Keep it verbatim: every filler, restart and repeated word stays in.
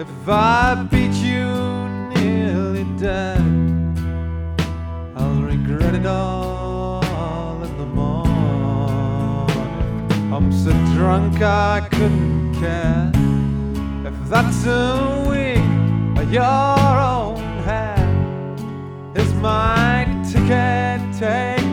If I beat you nearly dead, I'll regret it all in the morning. I'm so drunk I couldn't care. If that's a wig or your own hair, is my ticket taken?